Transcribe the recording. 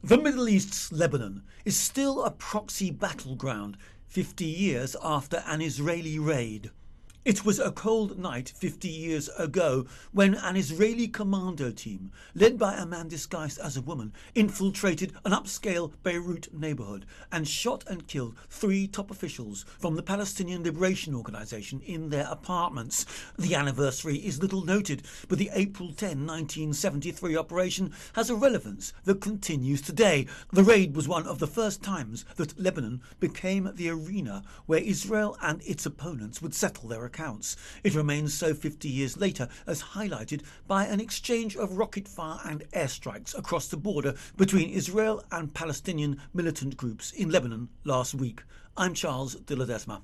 The Middle East's Lebanon is still a proxy battleground 50 years after an Israeli raid. It was a cold night 50 years ago when an Israeli commando team, led by a man disguised as a woman, infiltrated an upscale Beirut neighborhood and shot and killed 3 top officials from the Palestinian Liberation Organization in their apartments. The anniversary is little noted, but the April 10, 1973 operation has a relevance that continues today. The raid was one of the first times that Lebanon became the arena where Israel and its opponents would settle their accounts. It remains so 50 years later, as highlighted by an exchange of rocket fire and airstrikes across the border between Israel and Palestinian militant groups in Lebanon last week. I'm Charles de Ledesma.